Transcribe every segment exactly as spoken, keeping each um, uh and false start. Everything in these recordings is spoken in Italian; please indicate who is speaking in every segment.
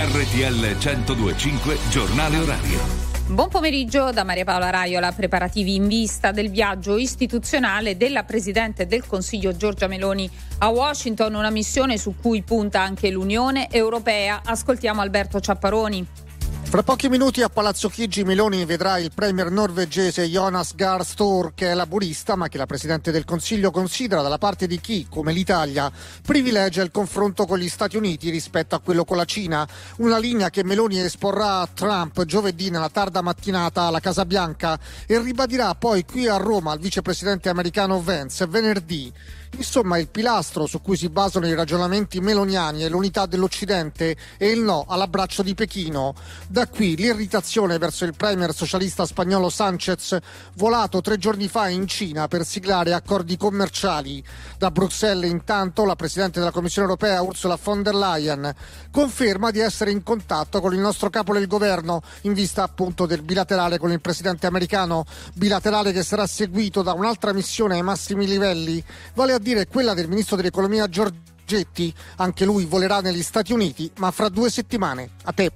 Speaker 1: R T L centodue e cinque Giornale Orario.
Speaker 2: Buon pomeriggio da Maria Paola Raiola. Preparativi in vista del viaggio istituzionale della Presidente del Consiglio Giorgia Meloni a Washington, una missione su cui punta anche l'Unione Europea. Ascoltiamo Alberto Ciapparoni.
Speaker 3: Fra pochi minuti a Palazzo Chigi Meloni vedrà il premier norvegese Jonas Gahr Store, che è laburista ma che la Presidente del Consiglio considera dalla parte di chi, come l'Italia, privilegia il confronto con gli Stati Uniti rispetto a quello con la Cina, una linea che Meloni esporrà a Trump giovedì nella tarda mattinata alla Casa Bianca e ribadirà poi qui a Roma al vicepresidente americano Vance venerdì. Insomma, il pilastro su cui si basano i ragionamenti meloniani è l'unità dell'Occidente e il no all'abbraccio di Pechino. Da qui l'irritazione verso il premier socialista spagnolo Sánchez, volato tre giorni fa in Cina per siglare accordi commerciali. Da Bruxelles, intanto, la Presidente della Commissione Europea, Ursula von der Leyen, conferma di essere in contatto con il nostro capo del governo in vista appunto del bilaterale con il Presidente americano, bilaterale che sarà seguito da un'altra missione ai massimi livelli, vale a dire quella del ministro dell'economia Giorgetti. Anche lui volerà negli Stati Uniti, ma fra due settimane. A te.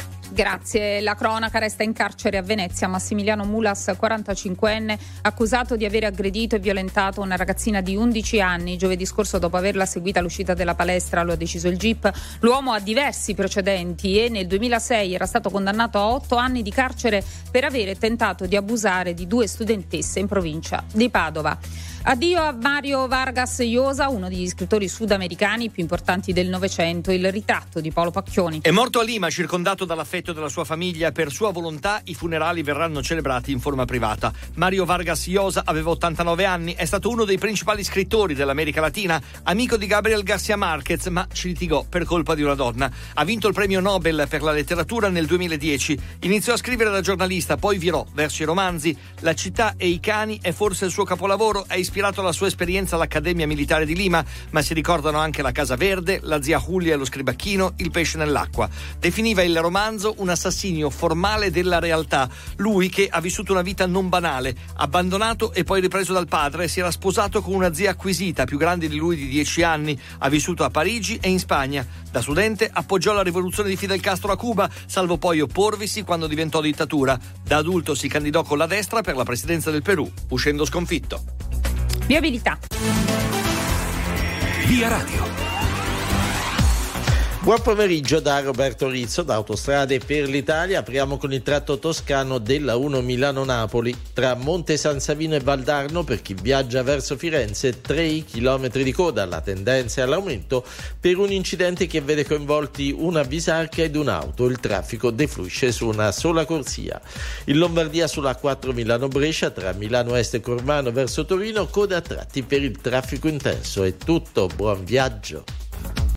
Speaker 2: Grazie. La cronaca: resta in carcere a Venezia Massimiliano Mulas, quarantacinquenne, accusato di aver aggredito e violentato una ragazzina di undici anni. Giovedì scorso, dopo averla seguita all'uscita della palestra, lo ha deciso il G I P. L'uomo ha diversi precedenti e nel duemilasei era stato condannato a otto anni di carcere per avere tentato di abusare di due studentesse in provincia di Padova. Addio a Mario Vargas Llosa, uno degli scrittori sudamericani più importanti del Novecento. Il ritratto di Paolo Pacchioni.
Speaker 4: È morto a Lima, circondato dall'affetto della sua famiglia. Per sua volontà i funerali verranno celebrati in forma privata. Mario Vargas Llosa aveva ottantanove anni, è stato uno dei principali scrittori dell'America Latina, amico di Gabriel García Márquez, ma ci litigò per colpa di una donna. Ha vinto il premio Nobel per la letteratura nel duemiladieci. Iniziò a scrivere da giornalista, poi virò verso i romanzi. La città e i cani è forse il suo capolavoro, è ispirato la sua esperienza all'Accademia Militare di Lima, ma si ricordano anche la Casa Verde, la zia Julia e lo scribacchino, il pesce nell'acqua. Definiva il romanzo un assassinio formale della realtà. Lui, che ha vissuto una vita non banale, abbandonato e poi ripreso dal padre, si era sposato con una zia acquisita, più grande di lui di dieci anni, ha vissuto a Parigi e in Spagna. Da studente appoggiò la rivoluzione di Fidel Castro a Cuba, salvo poi opporvisi quando diventò dittatura. Da adulto si candidò con la destra per la presidenza del Perù, uscendo sconfitto.
Speaker 2: Viabilità.
Speaker 1: Via Radio.
Speaker 5: Buon pomeriggio da Roberto Rizzo, da Autostrade per l'Italia. Apriamo con il tratto toscano della uno Milano-Napoli. Tra Monte San Savino e Valdarno, per chi viaggia verso Firenze, tre chilometri di coda. La tendenza è all'aumento per un incidente che vede coinvolti una bisarca ed un'auto. Il traffico defluisce su una sola corsia. In Lombardia, sulla A quattro Milano-Brescia, tra Milano Est e Cormano verso Torino, coda a tratti per il traffico intenso. È tutto, buon viaggio.